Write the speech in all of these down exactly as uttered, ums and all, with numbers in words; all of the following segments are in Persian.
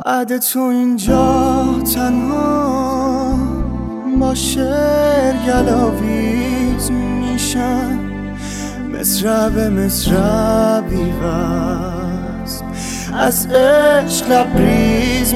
بعد تو اینجا تنها با شعر گلاویز میشم، مصرع به مصرع بی‌وزن از عشق لبریز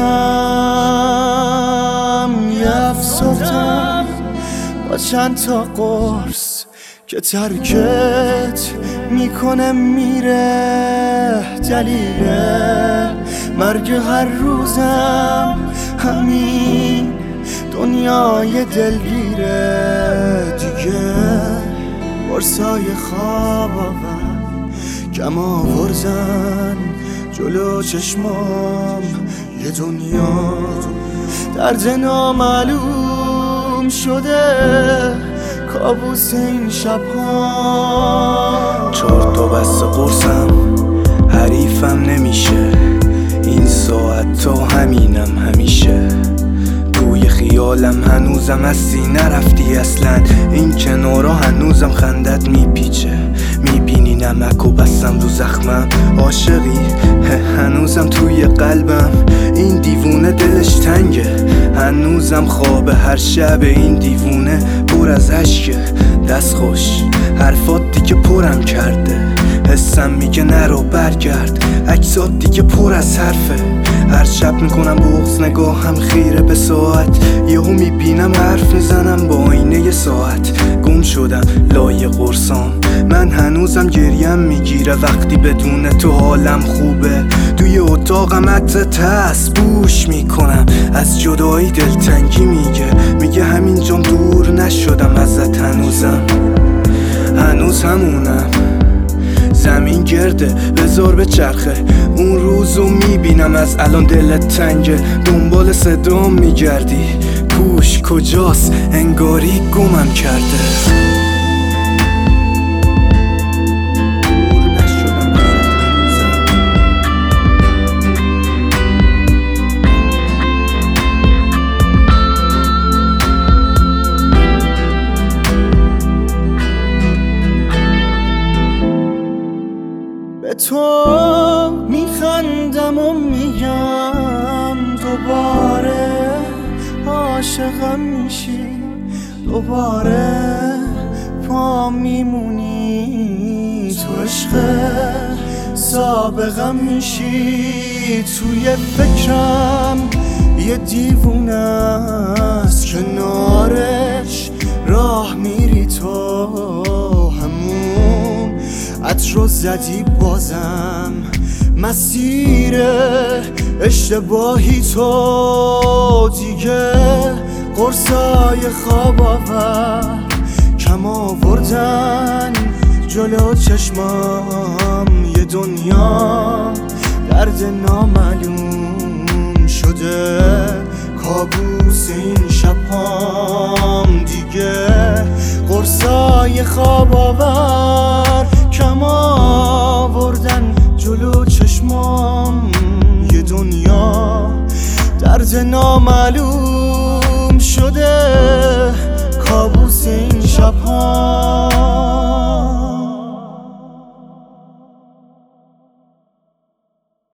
میشم. یه افسردم با چند تا قرص که ترکت میکنه میره، دلیل مرگ هر روزم همین دنیای دلگیره. دیگه قرصای خواب آور کم آوردن جلو چشمام، یه دنیا درد نامعلوم شده کابوس این شب‌ها. چهار تا بسته قرصم حریفم نمیشه، این ساعت تا همینم همیشه. توی خیالم هنوزم هستی نرفتی اصلا، این کنارا هنوزم خندت میپیچه. میبینی نمک و بستم رو زخمم، عاشقی هنوزم توی قلبم. این دیوونه دلش تنگه، هنوزم خوابه هر شب. این دیوونه پر از عشقه، دست خوش حرفات دیگه پرم کرده. حسم میگه نرو برگرد، عکسات دیگه پر از حرفه. هر شب میکنم بغض نگاهم خیره به ساعت، یهو میبینم حرف میزنم با آینه ساعت. گم شدم لای قرصام، من هنوزم گریم میگیره وقتی بدون تو حالم خوبه. توی اتاقم عطر تس بوش میکنم، از جدایی دلتنگی میگه. میگه همینجام دور نشدم ازت، هنوزم هنوز همونم. زمین گرده بذار به چرخه، اون روزو میبینم از الان دلت تنگه. دنبال صدام میگردی گوش کجاست، انگاری گمم کرده. به تو میخندم و میگم دوباره عاشقم میشی، دوباره پا میمونی تو عشق سابقم میشی. توی فکرم یه دیوونه است، کنارش راه میری تو، همون عطر رو زدی بازم مسیر اشتباهی تو. دیگه قرصای خواب آور کم آوردن جلو چشمام، یه دنیا درد نامعلوم شده کابوس این شبام. دیگه قرصای خواب آور کم آوردن جلو چشمام، یه دنیا درد نامعلوم شده کابوس این شبها.